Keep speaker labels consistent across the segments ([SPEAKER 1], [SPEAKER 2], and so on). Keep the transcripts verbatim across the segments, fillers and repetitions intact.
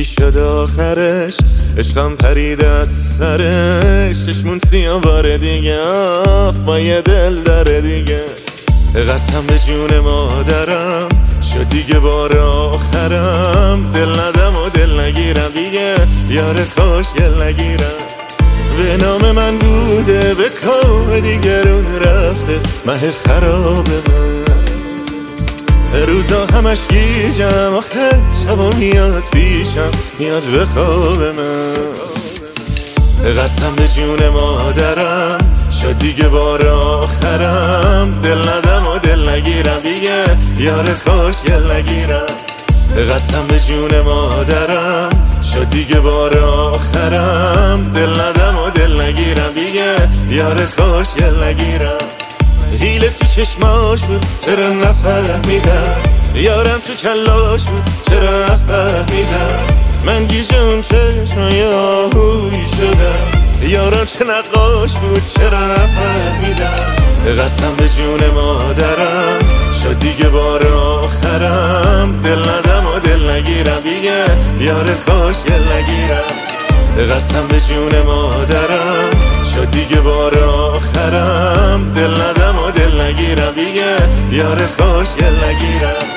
[SPEAKER 1] شد آخرش، عشقم پرید از سرش، چشمون سیاه بار دیگه آف با یه دل داره دیگه. قسم به جون مادرم شد دیگه بار آخرم، دل ندم و دل نگیرم دیگه، یار خوشگل نگیرم. به نام من بوده به کام دیگرون رفته، مه خراب من روزا همش گیجم، آخه شبا میاد پیشم، میاد به خواب من. قسم به جون مادرم شد دیگه بار آخرم، دل ندم و دل نگیرم دیگه، یار خوشگل نگیرم. قسم به جون مادرم شد دیگه بار آخرم، دل ندم و دل نگیرم دیگه، یار خوشگل نگیرم. حیله تو چشماش بود چرا نفهمیدم، یارم تو کلاش بود چرا نفهمیدم. من گیجم چشمای آهویی شدم، یارم چه نقاش بود چرا نفهمیدم. قسم به جون مادرم شد دیگه بار آخرم، دل ندم و دل نگیرم دیگه، یار خوشگل نگیرم. قسم به جون مادرم شد دیگه بار آخرم، دل ندم و دل نگیرم دیگه، یار خوشگل نگیرم.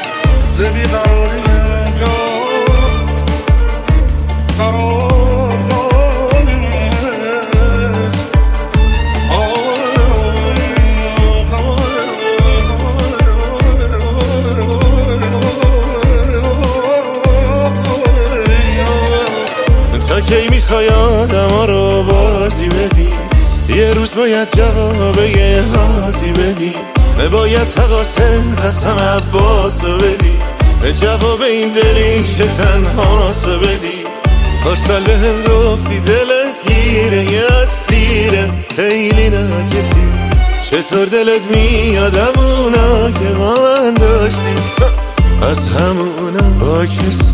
[SPEAKER 1] تا کی میخوای آدم رو بازی بدی، یه روز باید جواب یه حاضی بدی، باید تقاسه قسم عباسو بدی، جواب این دلی که تنهاسو بدی. هر سال به هم گفتی دلت گیره یه اسیره، خیلی ناکسی، چطور دلت میادم اونا که با من داشتی، از همونا با کسی.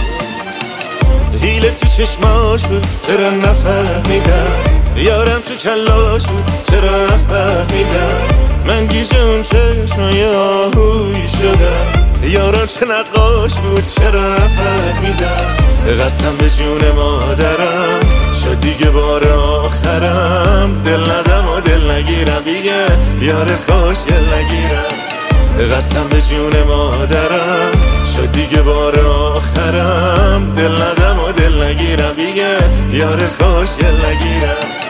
[SPEAKER 1] حیله تو چشماش بود چرا نفهمیدم، یارم تو کلاش بود چرا نفهمیدم. من گیجم چشمای آهویی شدم، یارم چه نقاش بود چرا نفهمیدم. قسم به جون مادرم شد دیگه بار آخرم، دل ندم و دل نگیرم دیگه، یار خوشگل نگیرم. قسم به جون مادرم شد دیگه بار آخرم، دل ندم و دل نگیرم دیگه، یار خوشگل نگیرم.